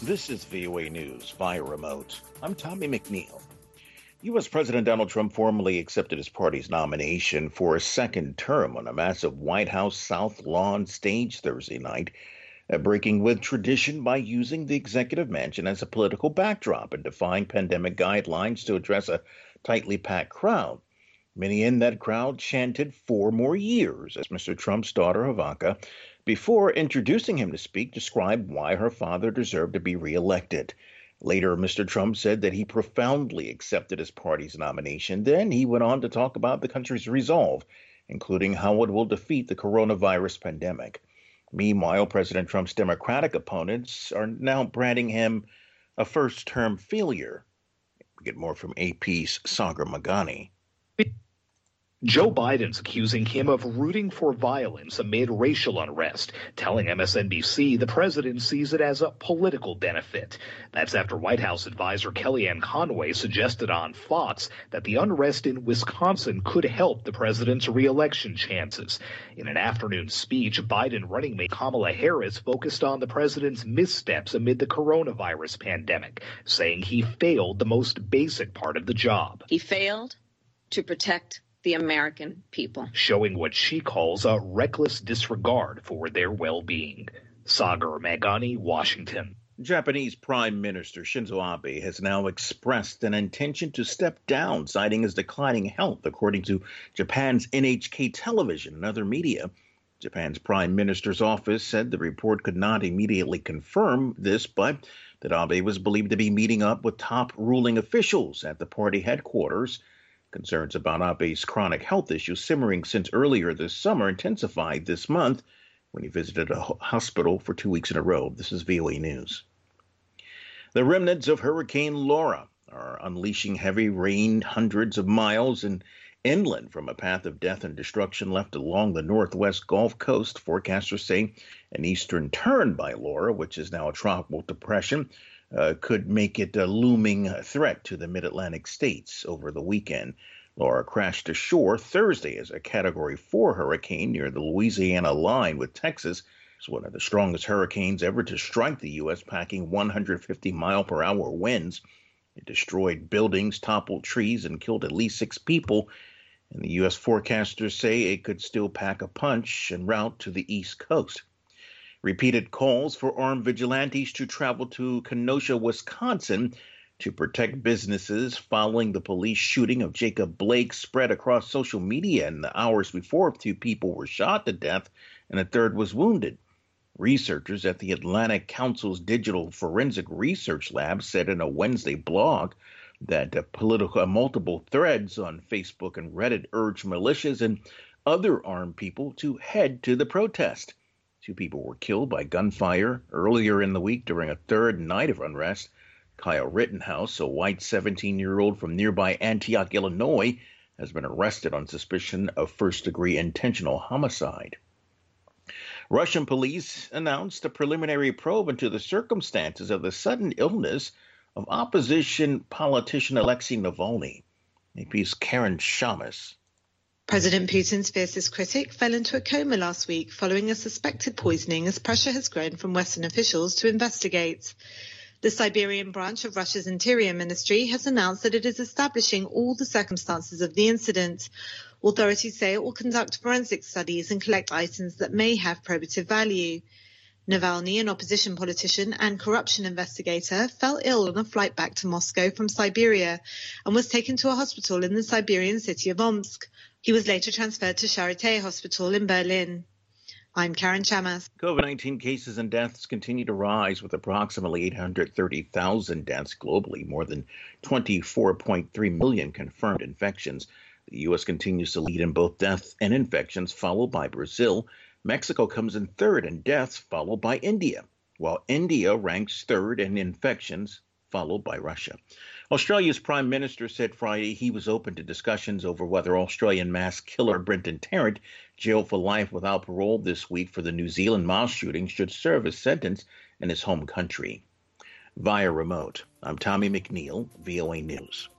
This is VOA News via remote. I'm Tommy McNeil. U.S. President Donald Trump formally accepted his party's nomination for a second term on a massive White House South Lawn stage Thursday night, breaking with tradition by using the executive mansion as a political backdrop and defying pandemic guidelines to address a tightly packed crowd. Many in that crowd chanted 4 more years as Mr. Trump's daughter, Ivanka, before introducing him to speak, described why her father deserved to be reelected. Later, Mr. Trump said that he profoundly accepted his party's nomination. Then he went on to talk about the country's resolve, including how it will defeat the coronavirus pandemic. Meanwhile, President Trump's Democratic opponents are now branding him a first-term failure. We get more from AP's Sagar Magani. Joe Biden's accusing him of rooting for violence amid racial unrest, telling MSNBC the president sees it as a political benefit. That's after White House advisor Kellyanne Conway suggested on Fox that the unrest in Wisconsin could help the president's reelection chances. In an afternoon speech, Biden running mate Kamala Harris focused on the president's missteps amid the coronavirus pandemic, saying he failed the most basic part of the job. He failed to protect the American people, showing what she calls a reckless disregard for their well-being. Sagar Magani, Washington. Japanese Prime Minister Shinzo Abe has now expressed an intention to step down, citing his declining health, according to Japan's NHK television and other media. Japan's Prime Minister's office said the report could not immediately confirm this, but that Abe was believed to be meeting up with top ruling officials at the party headquarters. Concerns about Abe's chronic health issues simmering since earlier this summer intensified this month when he visited a hospital for 2 weeks in a row. This is VOA News. The remnants of Hurricane Laura are unleashing heavy rain hundreds of miles inland from a path of death and destruction left along the northwest Gulf Coast. Forecasters say an eastern turn by Laura, which is now a tropical depression, could make it a looming threat to the mid-Atlantic states over the weekend. Laura crashed ashore Thursday as a Category 4 hurricane near the Louisiana line with Texas. It's one of the strongest hurricanes ever to strike the U.S., packing 150-mile-per-hour winds. It destroyed buildings, toppled trees, and killed at least 6 people. And the U.S. forecasters say it could still pack a punch en route to the East Coast. Repeated calls for armed vigilantes to travel to Kenosha, Wisconsin to protect businesses following the police shooting of Jacob Blake spread across social media in the hours before 2 people were shot to death and a third was wounded. Researchers at the Atlantic Council's Digital Forensic Research Lab said in a Wednesday blog that multiple threads on Facebook and Reddit urged militias and other armed people to head to the protest. 2 people were killed by gunfire earlier in the week during a third night of unrest. Kyle Rittenhouse, a white 17-year-old from nearby Antioch, Illinois, has been arrested on suspicion of first-degree intentional homicide. Russian police announced a preliminary probe into the circumstances of the sudden illness of opposition politician Alexei Navalny. AP's Karen Shamas. President Putin's fiercest critic fell into a coma last week following a suspected poisoning as pressure has grown from Western officials to investigate. The Siberian branch of Russia's Interior Ministry has announced that it is establishing all the circumstances of the incident. Authorities say it will conduct forensic studies and collect items that may have probative value. Navalny, an opposition politician and corruption investigator, fell ill on a flight back to Moscow from Siberia and was taken to a hospital in the Siberian city of Omsk. He was later transferred to Charité Hospital in Berlin. I'm Karen Chamas. COVID-19 cases and deaths continue to rise with approximately 830,000 deaths globally, more than 24.3 million confirmed infections. The U.S. continues to lead in both deaths and infections, followed by Brazil. Mexico comes in third in deaths, followed by India, while India ranks third in infections, followed by Russia. Australia's Prime Minister said Friday he was open to discussions over whether Australian mass killer Brenton Tarrant, jailed for life without parole this week for the New Zealand mass shooting, should serve his sentence in his home country. Via remote, I'm Tommy McNeil, VOA News.